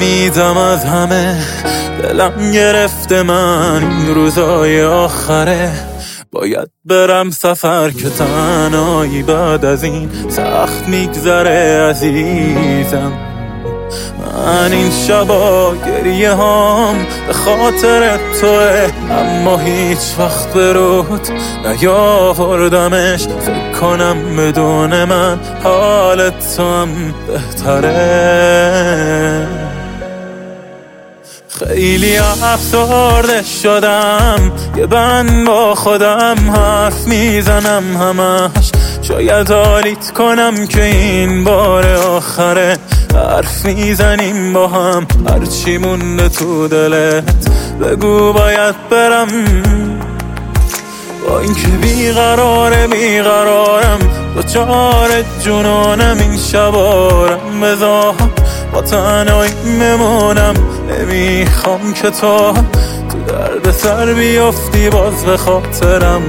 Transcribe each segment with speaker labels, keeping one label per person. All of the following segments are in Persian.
Speaker 1: ناامیدم از همه، دلم گرفته من این روزای آخره. باید برم سفر که تنهایی بعد از این سخت میگذره عزیزم. من این شبا گریه هام به خاطر توه، اما هیچ وقت به رود نیاوردمش. فکر کنم بدون من حالت تو هم بهتره. خیلی افسرده شدم، یه بند با خودم حرف میزنم همش. شاید حالیت کنم که این بار آخره، حرف میزنیم با هم هرچی مونده تو دلت. بگو باید برم با این که بیقرارم، دوچار جنونم این شبارم. بذار با تنهایی ممونم، نمیخوام که تو درد سر بیافتی باز به خاطرم.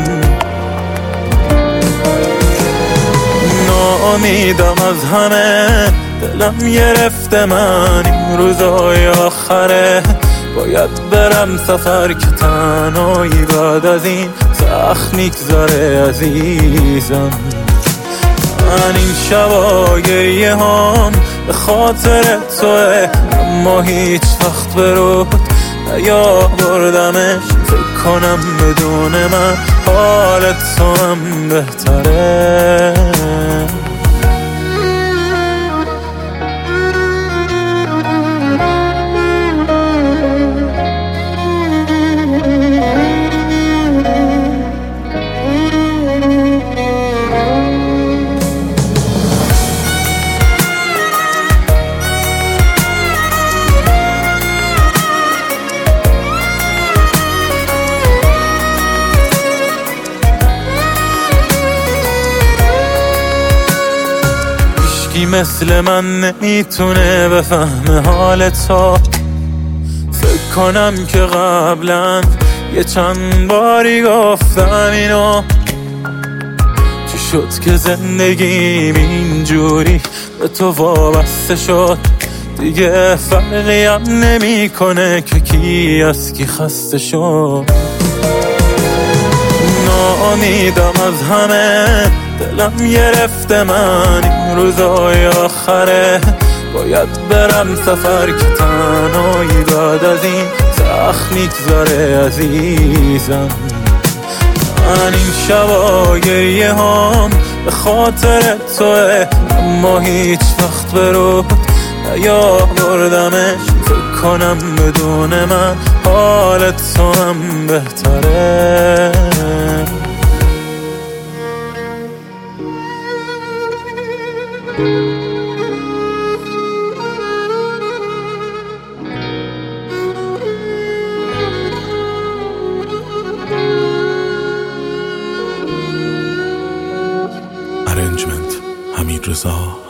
Speaker 1: ناامیدم از همه، دلم گرفته من این روزای آخره. باید برم سفر که تنهایی بعد از این سخت میگذره عزیزم. من این شبا گریه هام به خاطر توه، اما هیچ وقت به رود نیاوردمش. فکر کنم بدون من حالت تو هم بهتره. کی مثل من نمیتونه بفهمه حال تو. فکر کنم که قبلا یه چند باری گفتم اینو. چی شد که زندگیم اینجوری به تو وابسته شد؟ دیگه فرقی هم نمی کنه که کی از کی خسته شد. ناامیدم از همه، دلم گرفته من این روزای آخره. باید برم سفر که تنهایی بعد از این سخت میگذره عزیزم. من این شبا گریه هام به خاطر توه، اما هیچ وقت به رود نیاوردمش. فکر کنم بدون من حالت تو هم بهتره.
Speaker 2: Arrangement حمید رضا.